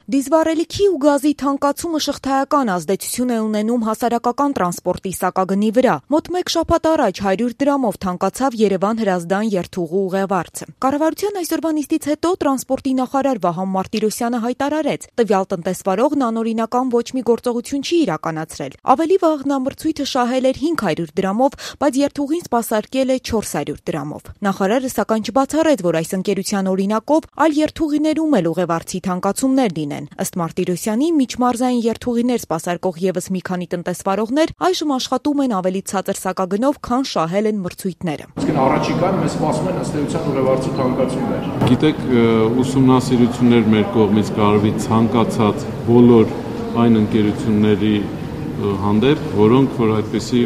Դիզվառելիքի ու գազի թանկացումը շղթայական ազդեցություն է ունենում հասարակական տրանսպորտի սակագնի վրա։ Մոտ մեկ շաբաթ առաջ 100 դրամով թանկացավ Երևան-Հրազդան երթուղու ուղևորը։ Կառավարության այսօրվա նիստից հետո տրանսպորտի նախարար Վահան Մարտիրոսյանը հայտարարեց, տվյալ տնտեսվարողն անօրինական ոչ մի գործողություն չի իրականացրել։ Ավելի վաղ նա մրցույթը շահել էր 500 դրամով, բայց երթուղին սպասարկել է 400 դրամով։ Նախարարը սակայն չբացառեց, որ այս ընկերության օրինակով այլ երթուղիներում էլ ուղևորցի թանկացումներ լինեն։ Ըստ Մարտիրոսյանի, միջմարզային երթուղիներ սպասարկող ևս մի քանի տնտեսվարողներ այժմ աշխատում են ավելի ցածր սակագնով, քան շահել են մրցույթները։ Իսկ առաջիկայում մեզ սպասում են ըստ էության ուղևորցի թանկացումներ։ Գիտեք, ուսումնասիրություններ մեր կողմից կարվի ցանկացած բոլոր այն ընկերությունների հանդեպ, որոնք որ այդպիսի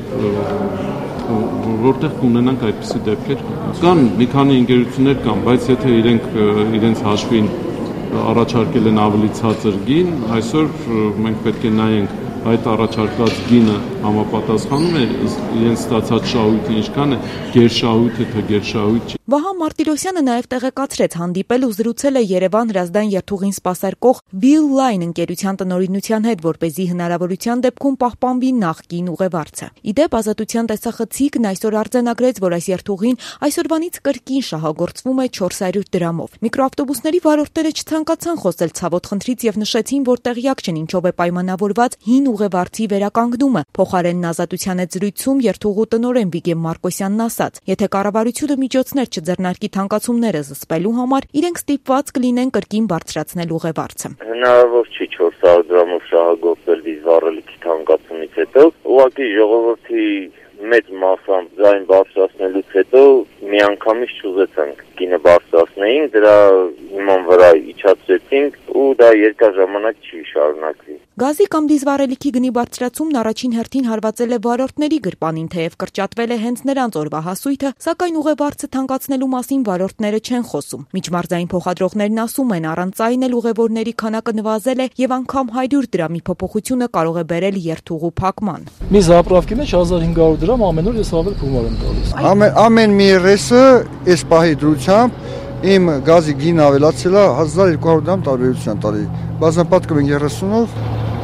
որտեղ կունենանք այդպիսի դեպքեր կան մի քանի ընկերություններ կան, բայց եթե իրենց հաշվին առաջարկել են ավելի ցածր գին, այսօր մենք պետք է նայենք այդ առաջարկած գինը համապատասխանում է իրենց ստացած շահույթը ինչքան է, գերշահույթ է թե գերշահույթ չի։ Վահան Մարտիրոսյանը նաև տեղեկացրեց, հանդիպել ու զրուցել է Երևան-Հրազդան երթուղին սպասարկող Will Line ընկերության տնօրինության հետ, որպեսզի հնարավորության դեպքում պահպանվի նախկին ուղևորցը։ Իդեպ Ազատության տեսախցիկն այսօր արձանագրեց, որ այս երթուղին այսօրվանից կրկին շահագործվում է 400 դրամով։ Միկրոավտոբուսների վարորդները չցանկացան խոսել ցավոտ խնդրից եւ նշեցին, որ տեղյակ չեն ինչով է պայմանավորված հին ուղևորցի վերականգնումը։ Փոխարենն Ազատության հետ զրույցում երթուղու տնօրեն Վիգեն Մարկոսյանն ասաց. եթե կառավարությունը միջոցներ չձեռնարկի թանկացումները զսպելու համար, իրենք ստիպված կլինեն կրկին բարձրացնել ուղևորցը։ Հնարավոր չի 400 դրամով շահագործել դիզվառելիքի թանկացումից հետո, ուղղակի ժողովրդի մեծ մասամբ ձայն բարձրացնելուց հետո միանգամից չուզեցանք գինը բարձրացնեին, դրա հիման վրա իջացրեցինք ու դա երկար ժամանակ չի շարունակվի։ Գազի կամ դիզվառելիքի գնի բարձրացումն առաջին հերթին հարվածել է վարորդների գրպանին, թեև կրճատվել է հենց նրանց օրվա հասույթը, սակայն ուղևորցը թանկացնելու մասին վարորդները չեն խոսում։ Միջմարզային փոխադրողներն ասում են, առանց այն էլ ուղևորների քանակը նվազել է եւ անգամ 100 դրամի փոփոխությունը կարող է բերել երթուղու փակման։ Մի զապրավկի մեջ 1500 դրամ ամեն օր ես ավել գումար եմ տալիս։ Ամեն մի ռեսը այս պահի դրությամբ իմ գազի գինը ավելացել է 1200 դրամ տարբերություն տալի։ Բազմապատկում են 30-ով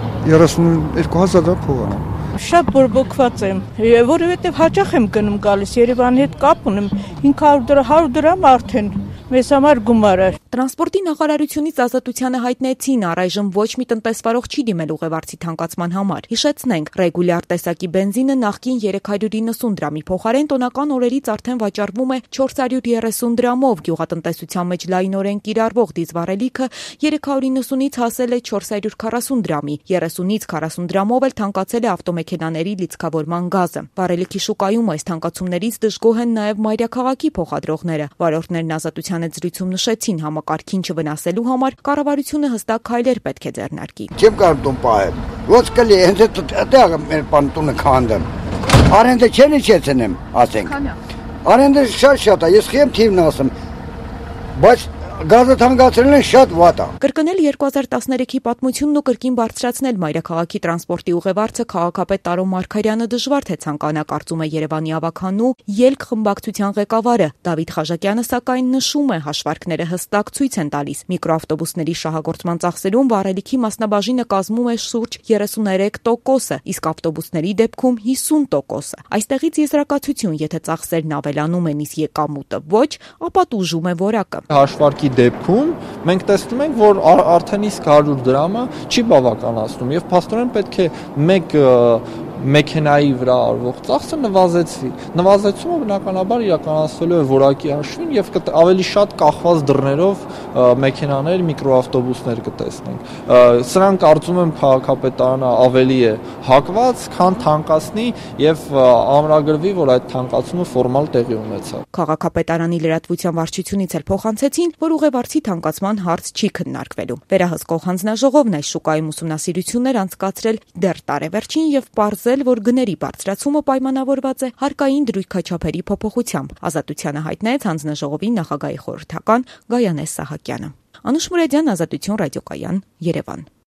32,000 դրամ փող ունեմ։ Շատ բորբոքված եմ, որովհետև հաճախ եմ գնում գալիս, Երևանի հետ կապ ունեմ, 100 դրամ արդեն մեզ համար գումար է։ Տրանսպորտի նախարարությունից Ազատությանը հայտնեցին, առայժմ ոչ մի տնտեսվարող չի դիմել ուղևորցի թանկացման համար։ Հիշեցնենք, ռեգուլյար տեսակի բենզինը նախկին 390 դրամի փոխարեն տոնական օրերից արդեն վաճառվում է 430 դրամով, գյուղատնտեսության մեջ լայնորեն կիրառվող դիզվառելիքը 390-ից հասել է 440 դրամի, 30-ից 40 դրամով էլ թանկացել է ավտոմեքենաների լիցքավորման գազը։ Վառելիքի շուկայում այս թանկացումներից դժգոհ են նաև մայրաքաղաքի փոխադրողները։ Վարորդներն Ազատության հետ զրույցում նշեցին, համակարգին չվնասելու համար կառավարությունը հստակ քայլեր պետք է ձեռնարկի։ Չեմ կարող տուն պահել։ Ոչ կլի, հենց այդտեղ մեր տունը քանդեմ։ Արենդը չեն իջեցնեմ, ասենք։ Արենդը շատ է, ես խեմ թիվն ասեմ։ Բայց գազը թանկացրելն է շատ վատ է։ Կրկնել 2013-ի պատմությունն ու կրկին բարձրացնել մայրաքաղաքի տրանսպորտի ուղևորցը քաղաքապետ Տարո Մարգարյանը դժվար թե ցանկանա, կարծում է Երևանի ավականու ելք խմբակցության ղեկավարը Դավիթ Խաժակյանը, սակայն նշում է, հաշվարկները հստակ ցույց են տալիս։ Միկրոավտոբուսների շահագործման ծախսերում վառելիքի մասնաբաժինը կազմում է շուրջ 33%, իսկ ավտոբուսների դեպքում 50%։ Այստեղից եզրակացություն, եթե ծախսերն ավելանում են, իսկ եկամուտը ոչ, ապա տուժում է որակը։ Հաշվարկի դեպքում մենք տեսնում ենք, որ արդեն իսկ 100 դրամը չի բավականացնում եւ փաստորեն պետք է մեկ մեքենայի վրա արվող ծախսը նվազեցվի։ Նվազեցումը բնականաբար իրականացվելու է որակի հաշվին եւ ավելի շատ կախված դռներով մեքենաներ, միկրոավտոբուսներ կտեսնենք։ Սրանք կարծում եմ քաղաքապետարանը ավելի է հակված, քան թանկացնի եւ ամրագրվի, որ այդ թանկացումը ֆորմալ տեղի ունեցավ։ Քաղաքապետարանի լրատվության վարչությունից էլ փոխանցեցին, որ ուղևորցի թանկացման հարց չի քննարկվելու։ Վերահսկող հանձնաժողովն այս շուկայում ուսումնասիրություններ անցկացրել դեռ տարեվերջին եւ պարզել, որ գների բարձրացումը պայմանավորված է հարկային դրույքաչափերի փոփոխությամբ։ Ազատությանը հայտնեց հանձնաժողովի նախագահի խորհրդական Գայանե Սահակյանը։ Անուշ Մուրադյան, Ազատություն ռադիոկայան, Երևան։